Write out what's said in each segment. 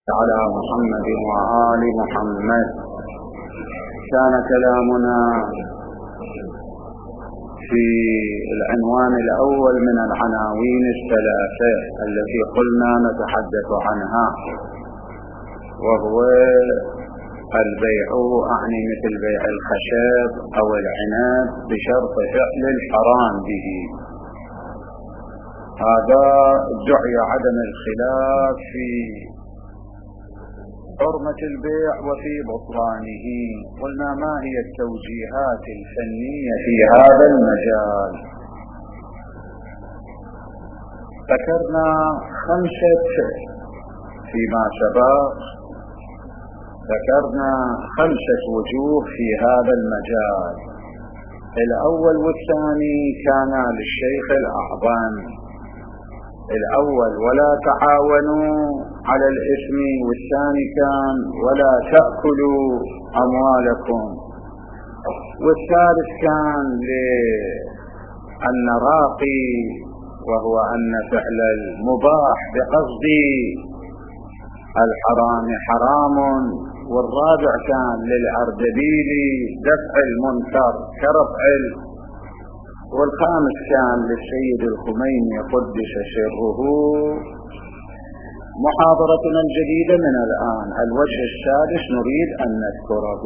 على محمد وآل محمد. كان كلامنا في العنوان الأول من العناوين الثلاثة التي قلنا نتحدث عنها، وهو البيع، أعني مثل بيع الخشب أو العنب بشرط فعل الحرام به. هذا ادعي عدم الخلاف في حرمة البيع وفي بطلانه. قلنا ما هي التوجيهات الفنية في هذا المجال؟ ذكرنا 5 فيما سبق، ذكرنا 5 وجوه في هذا المجال. الأول والثاني كان للشيخ الأعظم. الأول ولا تعاونوا على الإثم، والثاني كان ولا تأكلوا أموالكم، والثالث كان للنراقي وهو أن فعل المباح بقصد الحرام حرام، والرابع كان للأردبيل دفع المنكر كرفع، والخامس كان للسيد الخميني قدس سره. محاضرتنا الجديدة من الآن الوجه السادس نريد أن نذكره.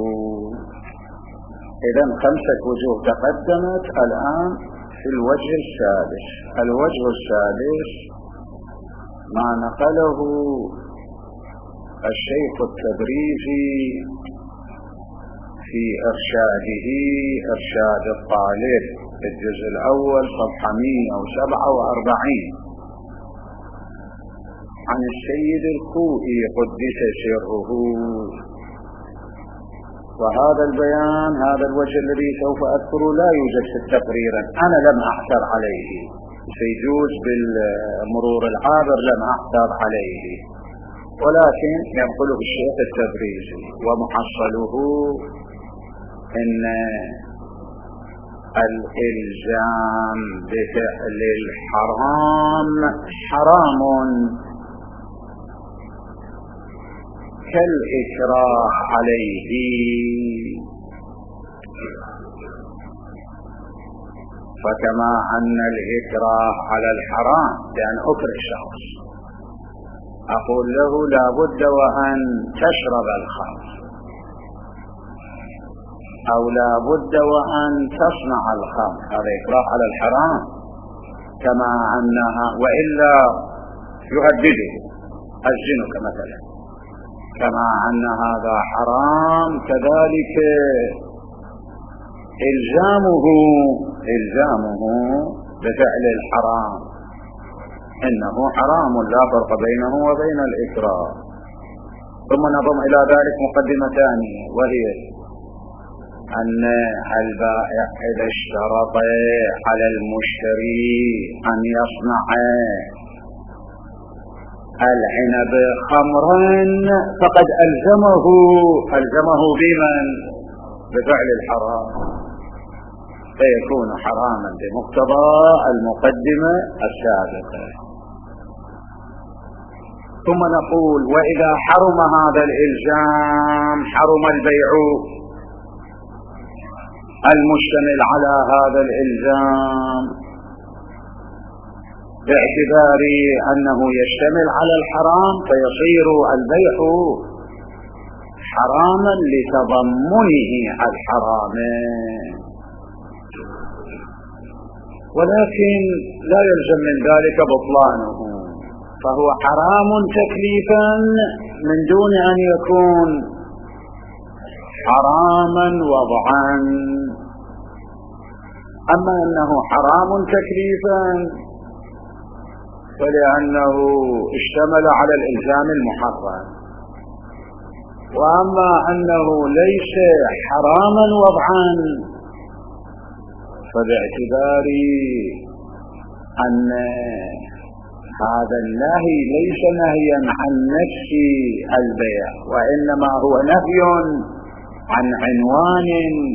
إذن 5 وجوه تقدمت، الآن في الوجه السادس. الوجه السادس ما نقله الشيخ التبريزي في إرشاده، إرشاد الطالب، الجزء الأول صفحة 147، عن السيد الخوئي قدس سره. وهذا البيان، هذا الوجه الذي سوف أذكره لا يوجد في التقرير، أنا لم أحتر عليه، سيجوز بالمرور العابر لم أحتر عليه، ولكن ينقله الشيخ التبريزي. ومحصله إن الإلزام بفعل الحرام حرام كالإكراه عليه. فكما أن الإكراه على الحرام بأن أكره شخص، أقول له لا بد وأن تشرب الخمر، أو لا بد وأن تصنع الخمر، هذا إكراه على الحرام، كما أنها وإلا يهدده الزنا مثلا، كما أن هذا حرام كذلك إلزامه بفعل الحرام إنه حرام، لا فرق بينه وبين الإكراه. ثم نضم إلى ذلك مقدمة ثانية، وهي أن البائع إذا اشترط على المشتري أن يصنع العنب خمرا فقد ألزمه بمن؟ بفعل الحرام، فيكون حراما بمقتضى المقدمة السابقة. ثم نقول وإذا حرم هذا الإلزام حرم البيع المشتمل على هذا الإلزام، باعتبار أنه يشتمل على الحرام فيصير البيع حراما لتضمنه الحرام، ولكن لا يلزم من ذلك بطلانه، فهو حرام تكليفا من دون أن يكون حراما وضعا. أما أنه حرام تكليفا فلأنه اشتمل على الإلزام المحرم، وأما أنه ليس حراما وضعا فباعتبار أن هذا النهي ليس نهيا عن نفس البيع، وإنما هو نهي عن عنوان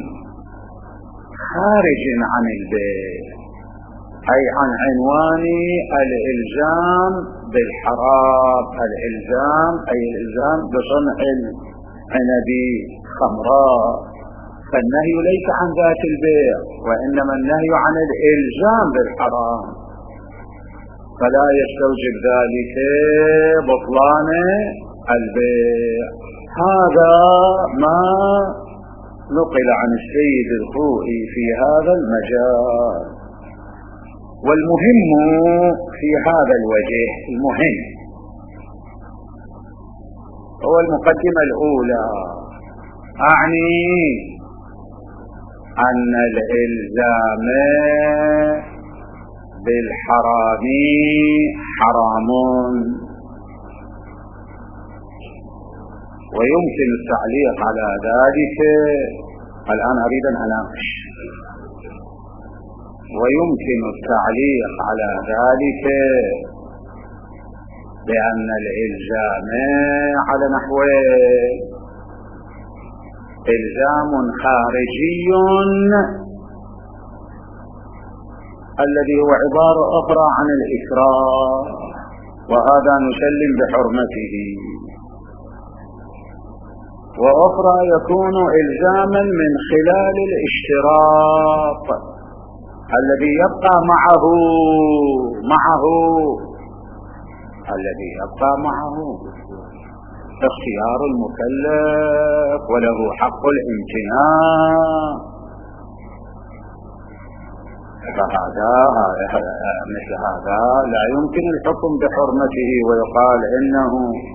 خارج عن البيع، أي عن عنوان الإلزام بالحرام. الإلزام أي الإلزام بصنع العنب خمراء، فالنهي ليس عن ذات البيع، وإنما النهي عن الإلزام بالحرام، فلا يستوجب ذلك بطلان البيع. هذا ما نقل عن السيد الخوئي في هذا المجال. والمهم في هذا الوجه، المهم هو المقدمة الأولى، أعني أن الإلزام بالحرام حرام، ويمكن التعليق على ذلك. الآن أريد أن أناقش. ويمكن التعليق على ذلك بأن الإلزام على نحوين: إلزام خارجي الذي هو عبارة أخرى عن الإكراه، وهذا نسلم بحرمته، وأخرى يكون إلزاما من خلال الاشتراط الذي يبقى معه اختيار المكلف وله حق الامتناع. فهذا مثل هذا لا يمكن الحكم بحرمته ويقال إنه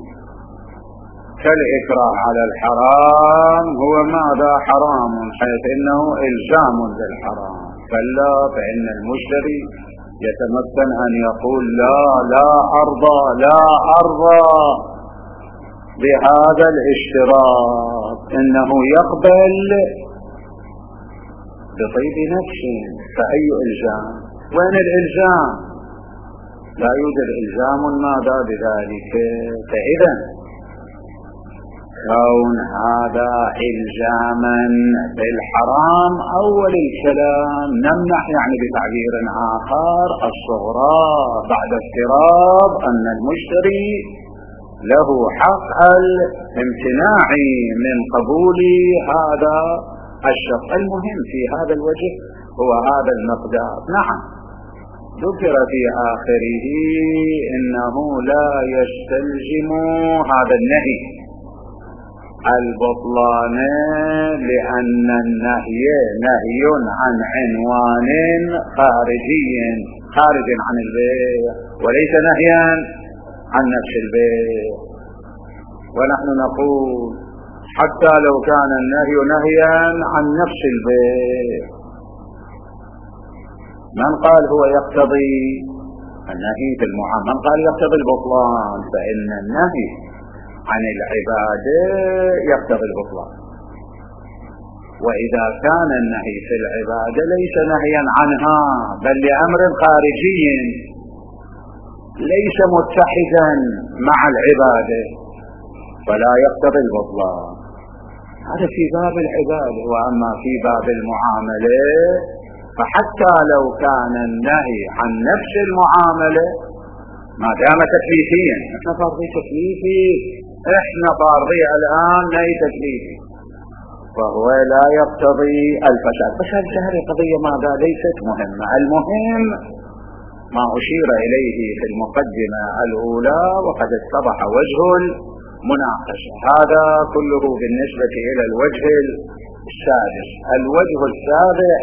كالإكراه على الحرام هو ماذا حرام، حيث إنه إلزام بالحرام. كلا، فإن المشتري يتمكن أن يقول لا أرضى بهذا الاشتراط، إنه يقبل بطيب نفسه. فأي إلزام؟ وين الإلزام؟ لا يوجد إلزام ماذا بذلك. فإذا كون هذا إلزاما بالحرام أول الكلام نمنح يعني بتعبير آخر الصغرى بعد افتراض أن المشتري له حق الامتناع من قبول هذا الشرط. المهم في هذا الوجه هو هذا المقدار. نعم، ذكر في آخره إنه لا يستلزم هذا النهي البطلان، لأن النهي نهي عن عنوان خارج عن البيع، وليس نهيا عن نفس البيع. ونحن نقول حتى لو كان النهي نهيا عن نفس البيع، من قال هو يقتضي النهي في المعاملة، من قال يقتضي البطلان، فإن النهي عن العبادة يقتضي البطلان. وإذا كان النهي في العبادة ليس نهيا عنها بل لأمر خارجي ليس متحدا مع العبادة فلا يقتضي البطلان. هذا في باب العبادة. وأما في باب المعاملة فحتى لو كان النهي عن نفس المعاملة ما دام تكليفيا، احنا فارضي تكليفي، احنا فارضي الآن نهي تكليفي، فهو لا يقتضي الفساد. فساد هذه قضية ماذا ليست مهمة. المهم ما أشير إليه في المقدمة الأولى وقد اتضح وجه المناقشة. هذا كله بالنسبة إلى الوجه السادس. الوجه السابع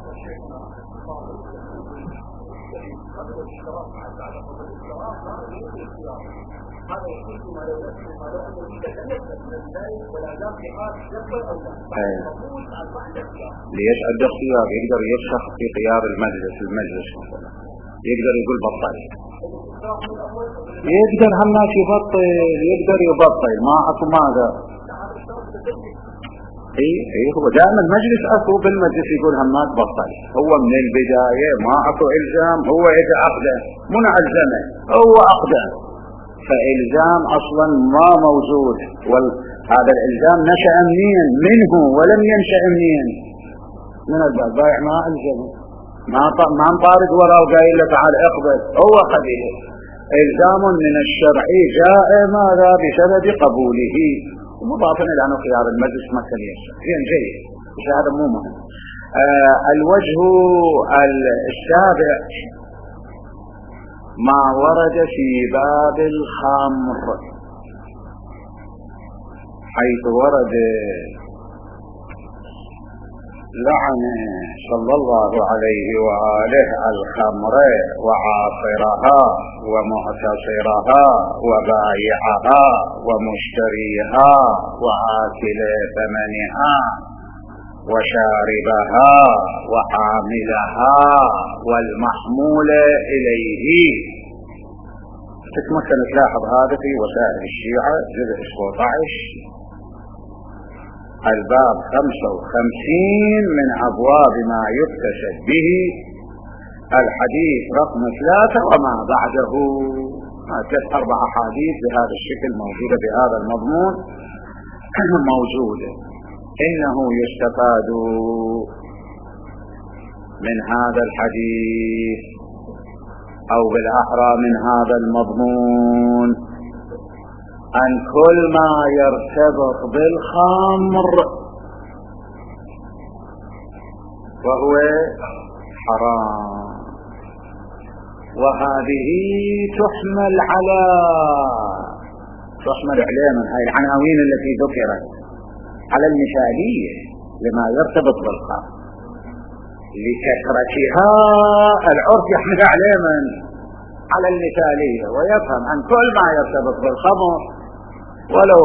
ليسأل باختيار، يقدر يفسخ في خيار المجلس مثلا، يقدر يقول بطل، يقدر همات يبطل، يقدر يبطل ما أكو ماذا. ايه هو دائما المجلس أكو بالمجلس يقول همات بطل. هو من البداية ما أكو إلزام، هو إذا عقده منع الزمن هو عقده، فإلزام أصلا ما موجود. هذا الإلزام نشأ منه ولم ينشأ من البائع ما ألزمه، ما انطارد وراه وقايل له تعال اقبل، هو قبله. إلزام من الشرع جاء ماذا بسبب قبوله، ومضافا إلى أنه خيار المجلس مثل يسر جيد، بس هذا مو مهم. الوجه السابع ما ورد في باب الخمر، حيث ورد لعن صلى الله عليه وآله الخمر وعاصرها ومعتصرها وبائعها ومشتريها وآكل ثمنها وشاربها وحاملها والمحمول إليه. تتمكن تلاحظ هذا في وسائل الشيعة جزء 17 الباب 55 من أبواب ما يكتسب به، الحديث رقم 3 وما بعده. 4 أحاديث بهذا الشكل موجودة بهذا المضمون موجودة. إنه يستفاد من هذا الحديث أو بالأحرى من هذا المضمون أن كل ما يرتبط بالخمر وهو حرام، وهذه تحمل عليه من هذه العناوين التي ذكرت على المثالية لما يرتبط بالخمر، لكثرتها العرف يحمل عليه من على المثالية، ويفهم أن كل ما يرتبط بالخمر ولو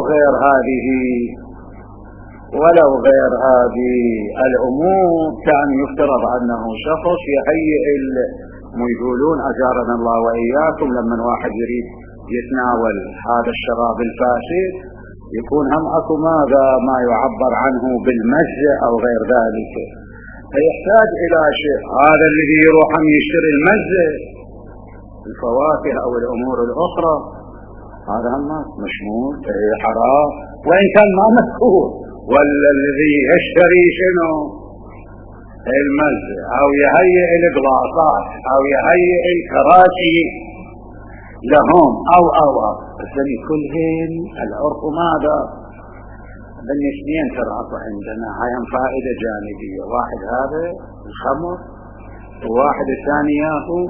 غير هذه الأمور كان يفترض أنه شخص يهيئ الميقولون أجارنا الله وإياكم لما واحد يريد يتناول هذا الشراب الفاسد يكون هم أكو ماذا ما يعبر عنه بالمزة أو غير ذلك، فيحتاج إلى شيء. هذا الذي يروح هم يشتري المزة الفواكه أو الأمور الأخرى هذا هم مشمول حرام وإن كان ما مذكور، ولا الذي يشتري شنو المزة أو يهيئ الجلاصات أو يهيئ الكراسي لهم أو الثاني كلهم العرف ماذا بالنسبين ترعب عندنا. هاي فائدة جانبية، واحد هذا الخمر وواحد الثاني ياهو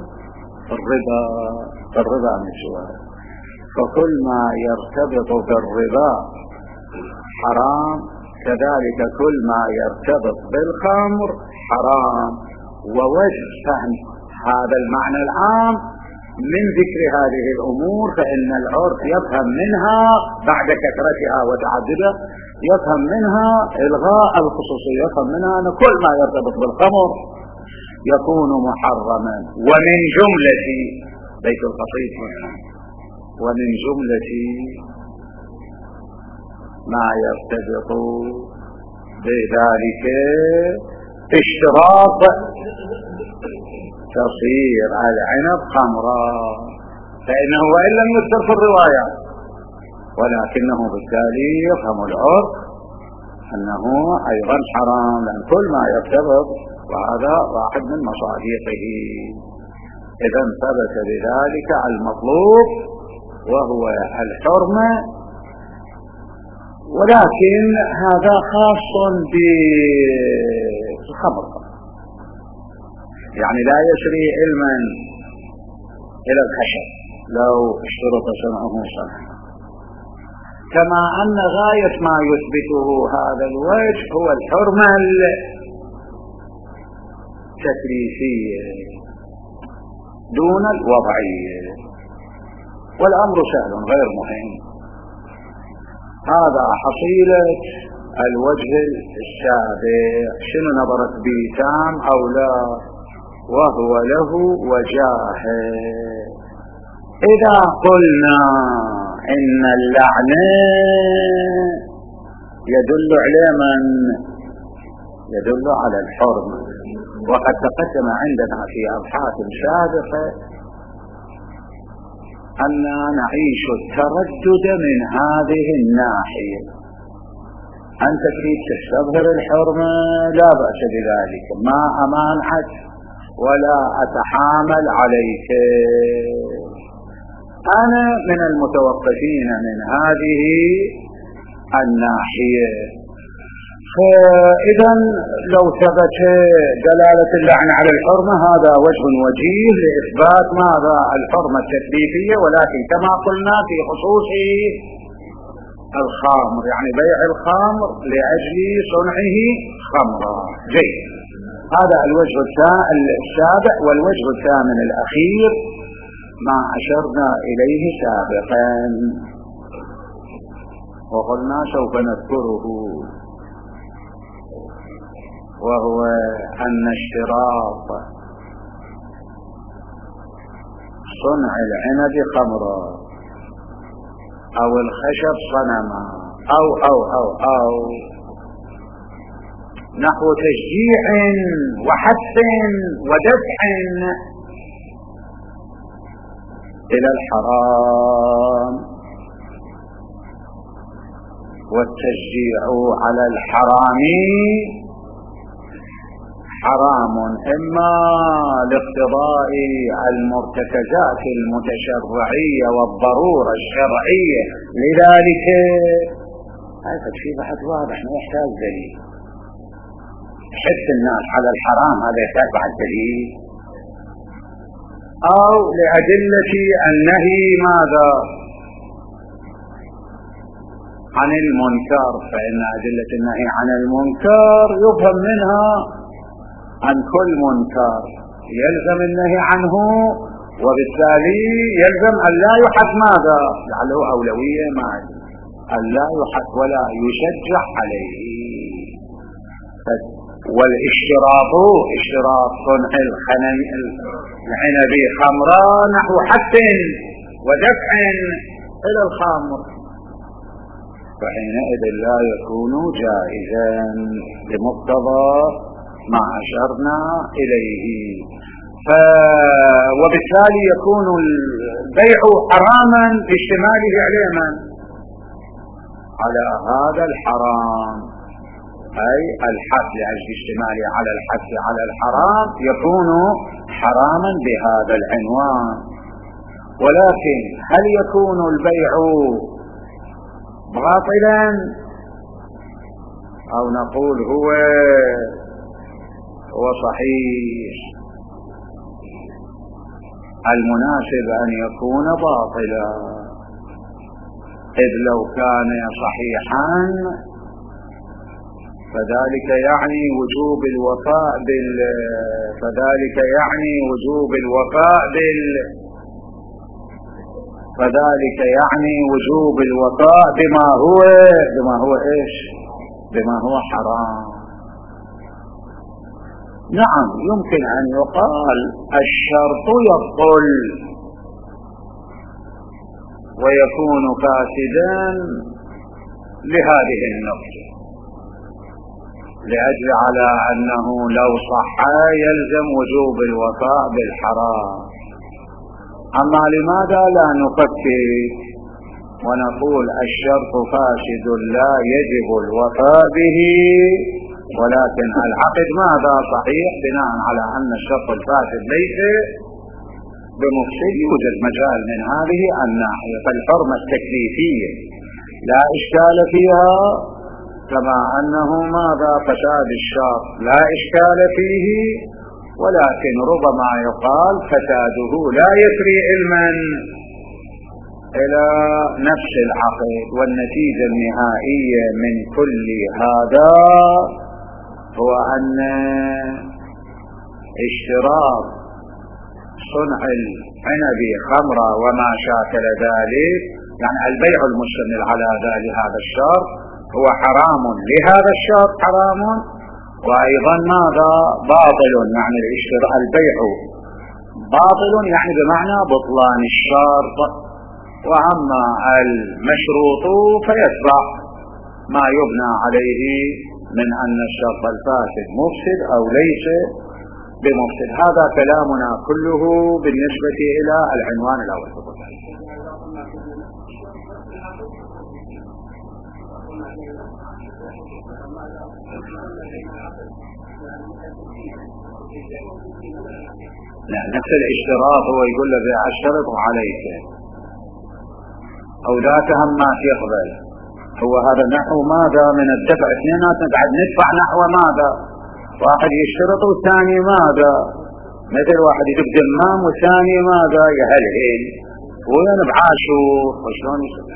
الربا نسوى، فكل ما يرتبط بالربا حرام، كذلك كل ما يرتبط بالخمر حرام. ووجه فهم هذا المعنى العام من ذكر هذه الأمور فإن العرف يفهم منها بعد كثرتها وتعددها يفهم منها إلغاء الخصوصية، يفهم منها أن كل ما يرتبط بالخمر يكون محرما. ومن جملة بيت القصيد ومن جملة ما يرتبط بذلك اشتراط تصير العنب خمرا، فإنه وإن لم يذكر في الرواية ولكنه بالتالي يفهم العرف أنه أيضا حرام، لأن كل ما يرتبط وهذا واحد من مصادقه. إذا ثبت بذلك المطلوب وهو الحرمة، ولكن هذا خاص بالخمر، يعني لا يسري علما إلى الخشب لو اشترط سمعه صنعا، كما أن غاية ما يثبته هذا الوجه هو الحرمة التكليفية دون الوضعية، والأمر سهل غير مهم. هذا حصيلة الوجه السابع. شنو نظرت به تام أو لا؟ وهو له وجاه. إذا قلنا إن اللعنة يدل على من يدل على الحرمة، وقد تقدم عندنا في أبحاث سابقة أن نعيش التردد من هذه الناحية. أنت تريد تستظهر الحرمة لا بأس بذلك، ما أمانعك ولا أتحامل عليك، أنا من المتوقفين من هذه الناحية. فإذا لو ثبت دلالة اللعن على الحرمة هذا وجه وجيه لإثبات ماذا؟ الحرمة التكليفية، ولكن كما قلنا في خصوص الخمر، يعني بيع الخمر لأجل صنعه خمرا. جيد، هذا الوجه السابع. والوجه الثامن الأخير ما أشرنا إليه سابقا وقلنا سوف نذكره، وهو أن اشتراط صنع العنب خمرا أو الخشب صنما أو نحو تشجيع وحث ودفع إلى الحرام، والتشجيع على الحرام حرام إما لاقتضاء المرتكزات المتشرعية والضرورة الشرعية لذلك. هذا شيء بحث واضح ما يحتاج دليل. حث الناس على الحرام هذا يحتاج بعد دليل، أو لأدلة النهي ماذا؟ عن المنكر، فإن أدلة النهي عن المنكر يفهم منها عن كل منكر يلزم النهي عنه، وبالتالي يلزم أن لا يحث ماذا؟ لعله أولوية معه أن لا يحث ولا يشجع عليه. والاشتراط اشتراط صنع العنب خمرا نحو حث ودفع إلى الخمر، فحينئذ لا يكون جائزا بمقتضى ما أشرنا إليه. وبالتالي يكون البيع حراما باشتماله على من؟ على هذا الحرام، أي الحث لأجل اشتماله على الحث على الحرام يكون حراما بهذا العنوان. ولكن هل يكون البيع باطلا أو نقول هو صحيح؟ المناسب أن يكون باطلا، إذ لو كان صحيحا فذلك يعني وجوب الوفاء بما هو حرام. نعم، يمكن أن يقال الشرط يبطل ويكون فاسدا لهذه النقطة، لأجل على أنه لو صح يلزم وجوب الوفاء بالحرام. أما لماذا لا نفكر ونقول الشرط فاسد لا يجب الوفاء به، ولكن العقد ماذا صحيح بناء على أن الشرط الفاسد ليس بمفسد؟ يوجد مجال من هذه الناحية. فالحرمة التكليفية لا إشكال فيها، كما أنه ماذا فساد الشرط لا إشكال فيه، ولكن ربما يقال فساده لا يسري علما إلى نفس العقد. والنتيجة النهائية من كل هذا هو أن اشتراط صنع العنب خمرا وما شاكل ذلك، يعني البيع المشتمل على هذا الشرط هو حرام لهذا الشرط حرام، وأيضا ماذا؟ باطل، يعني البيع باطل يعني بمعنى بطلان الشرط. وأما المشروط فيتبع ما يبنى عليه من أن الشرط الفاسد مفسد أو ليس بمفسد. هذا كلامنا كله بالنسبة إلى العنوان الأول. لا، نفس الاشتراط هو يقول له أشترط عليك، أو ذاك همات يقبل. هو هذا نحو ماذا من الدفع؟ اثنيناتنا قاعد ندفع نحو ماذا؟ واحد يشترط والثاني ماذا؟ مثل واحد يجيب دمام والثاني ماذا؟ يهلهل وين بعاشور وشلون يصير؟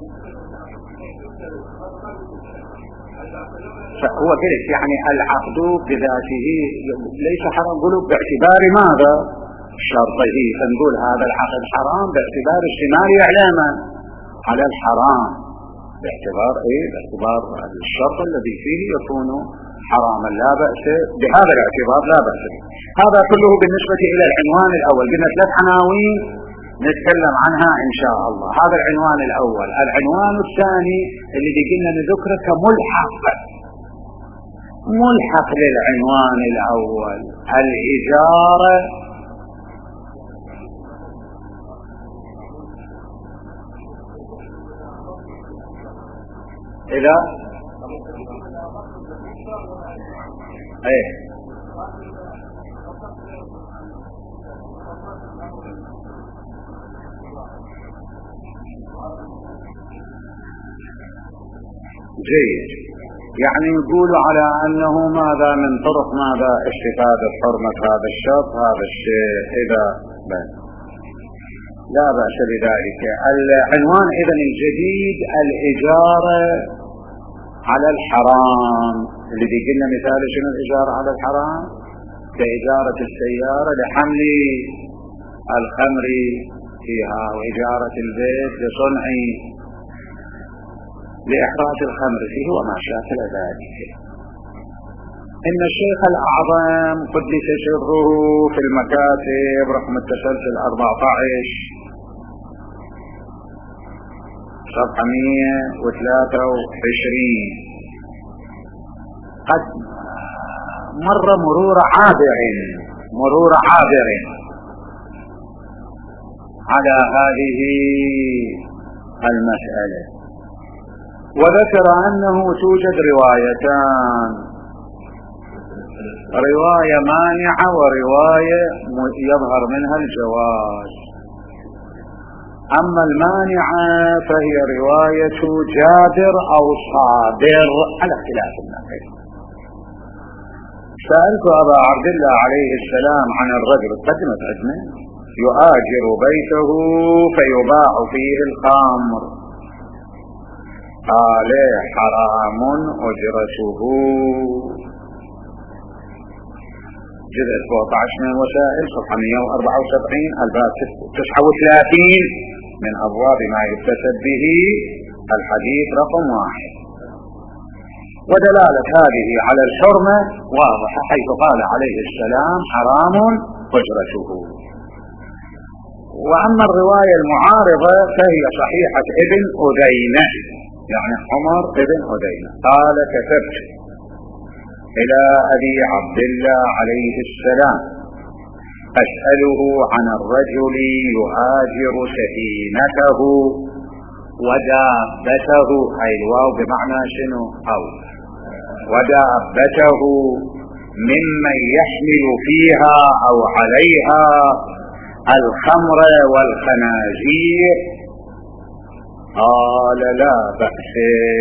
هو كذلك يعني العقد بذاته ليس حرام، نقوله باعتبار ماذا؟ شرطه. فنقول هذا العقد حرام باعتبار اشتمال إعلاما على الحرام، باعتبار باعتبار الشرط الذي فيه يكون حراما، لا بأس بهذا الاعتبار، لا بأس. هذا كله بالنسبة إلى العنوان الأول. قلنا 3 عناوين نتكلم عنها إن شاء الله. هذا العنوان الأول. العنوان الثاني اللي قلنا نذكره ملحق للعنوان الأول، الإجارة إذا جيد. يعني يقول على أنه ماذا من طرق ماذا استفادة حرمة هذا الشرط هذا الشيء إذا لا بأس بذلك. العنوان إذن الجديد الإجارة على الحرام، الذي قلنا مثال شنو الإجارة على الحرام؟ كإجارة السيارة لحمل الخمر فيها، وإجارة البيت لصنع لإحراز الخمر فيه وما شاكل ذلك. إن الشيخ الأعظم قدس سره في المكاتب رقم التسلسل 14 صفحة 123 قد مر مرور عابر على هذه المسألة، وذكر أنه توجد روايتان، رواية مانعة ورواية يظهر منها الجواز. أما المانعة فهي رواية جابر أو صابر على اختلاف النقل. سألت أبا عبد الله عليه السلام عن الرجل قدمت عندنا يؤاجر بيته فيباع فيه الخمر، قال حرام أجرته. جزء 17 من الوسائل صفحة 174 الباب 39 من أبواب ما يكتسب به الحديث رقم 1. ودلالة هذه على الحرمة واضحة حيث قال عليه السلام حرام أجرته. وأما الرواية المعارضة فهي صحيحة ابن أذينة، يعني عمر ابن أذينة قال كتبت إلى أبي عبد الله عليه السلام أسأله عن الرجل يهاجر سفينته ودابته، أي الواو بمعنى شنو؟ أو ودابته ممن يحمل فيها أو عليها الخمر والخنازير، قال لا بأس.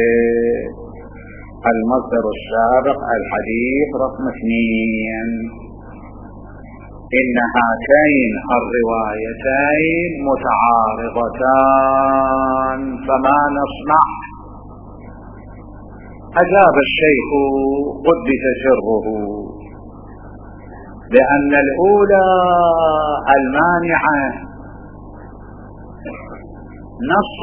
المصدر السابق الحديث رقم 2. إن هاتين الروايتين متعارضتان فما نصنع؟ أجاب الشيخ قدس سره بأن الأولى المانعة نص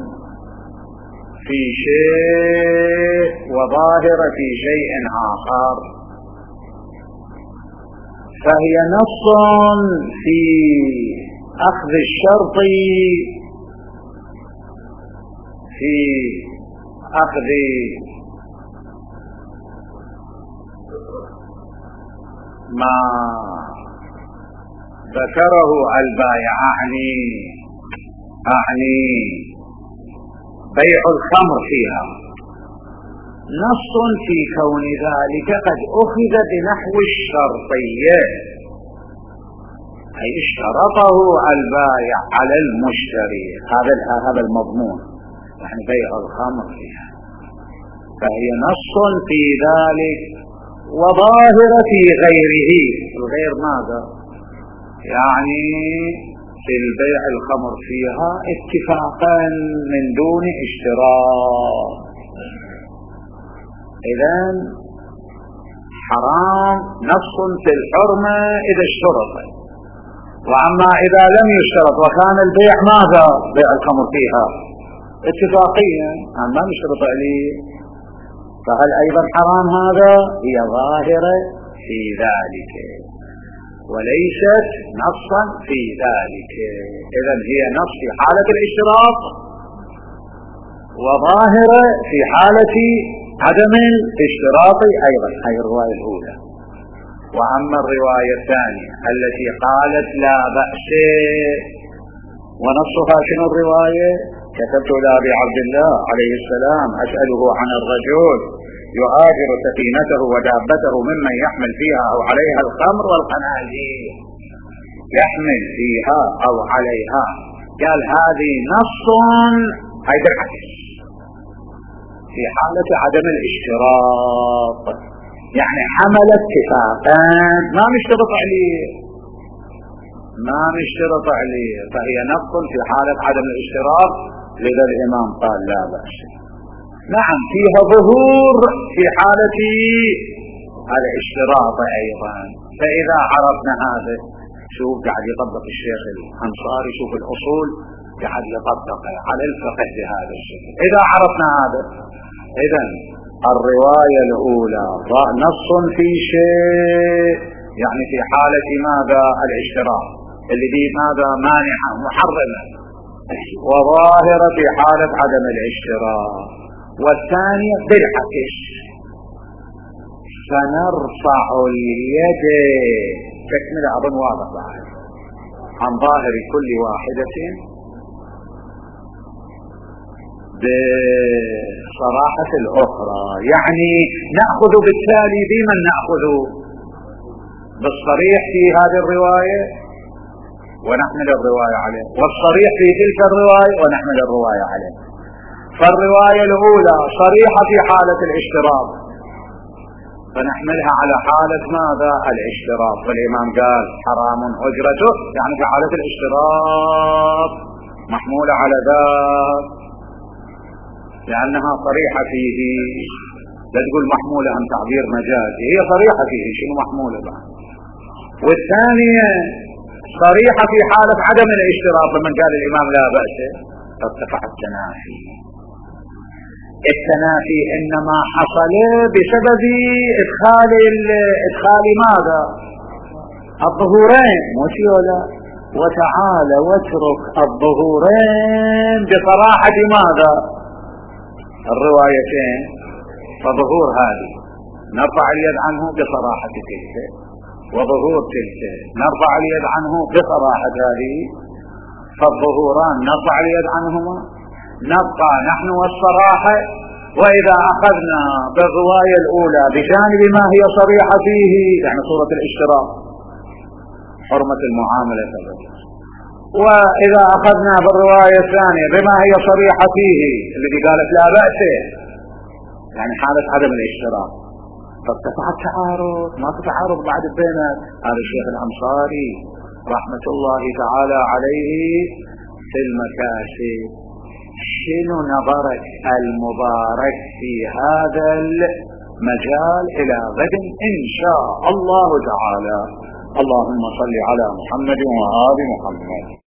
في شيء وظاهر في شيء آخر، فهي نص في أخذ الشرط في أخذ ما ذكره البائع، أعني بيع الخمر فيها، نص في كون ذلك قد أخذ بنحو الشرطية، أي اشترطه البائع على المشتري، هذا المضمون، يعني بيع الخمر فيها، فهي نص في ذلك وظاهر في غيره. الغير ماذا؟ يعني في البيع الخمر فيها اتفاقا من دون اشتراط. إذن حرام نص في الحرمة إذا اشترط، وأما إذا لم يشترط وكان البيع ماذا؟ بيع الخمر فيها اتفاقيا، ما نشترط عليه، فهل أيضا حرام؟ هذا هي ظاهرة في ذلك وليست نصا في ذلك. إذن هي نص في حالة الاشتراط وظاهرة في حالة عدم الاشتراط أيضا، هي الرواية الأولى. وأما الرواية الثانية التي قالت لا بأس، ونصها شنو الرواية؟ كتبت إلى أبي عبد الله عليه السلام أسأله عن الرجل يؤاجر سفينته ودابته ممن يحمل فيها أو عليها الخمر والخنازير، يحمل فيها أو عليها، قال هذه نص هي بالعكس في حالة عدم الاشتراط، يعني حمل اتفاقا ما نشترط عليه، فهي نص في حالة عدم الاشتراط. لذا الإمام قال لا بأس. نعم فيها ظهور في حالة الاشتراط أيضا. فإذا عرفنا هذا، شوف قاعد يطبق الشيخ الأنصاري، شوف الأصول قاعد يطبق على الفقه بهذا الشكل. إذا عرفنا هذا، إذن الرواية الأولى نص في شيء، يعني في حالة ماذا؟ الاشتراط، اللي دي ماذا؟ مانعة محرمة، وظاهرة في حالة عدم الاشتراط. والثانية بالعكس، فنرفع اليد، تكمل أظن واضح بعد، عن ظاهر كل واحدة بصراحة الأخرى، يعني نأخذ بالتالي بمن نأخذ؟ بالصريح في هذه الرواية ونحمل الرواية عليه، والصريح في تلك الرواية ونحمل الرواية عليه. فالرواية الأولى صريحة في حالة الاشتراط، فنحملها على حالة ماذا؟ الاشتراط. والإمام قال حرام أجرته، يعني في حالة الاشتراط محمولة على ذات، لأنها صريحة فيه. لا تقول محمولة عن تعبير مجازي، هي صريحة فيه، شنو محمولة بقى؟ والثانية صريحة في حالة عدم الاشتراط، لمن قال الإمام لا بأس، فارتفع التنافي. التنافي إنما حصل بسبب إدخال ماذا؟ الظهورين، مش ولا؟ وتعال واترك الظهورين بصراحة ماذا؟ الروايتين. فظهور هذه نرفع اليد عنه بصراحة تلك، وظهور تلك نرفع اليد عنه بصراحة هذه، فالظهوران نرفع اليد عنهما، نبقى نحن والصراحة. وإذا أخذنا بالرواية الأولى بجانب ما هي صريحة فيه، يعني صورة الاشتراط حرمة المعاملة كذا، وإذا أخذنا بالرواية الثانية بما هي صريحة فيه الذي قالت لا بأس، يعني حالة عدم الاشتراط، فارتفع التعارض. ما تتعارض بعد بين هذا الشيخ الأنصاري رحمة الله تعالى عليه في المكاسب. شنو نظرك المبارك في هذا المجال؟ إلى غد إن شاء الله تعالى. اللهم صل على محمد وآل محمد.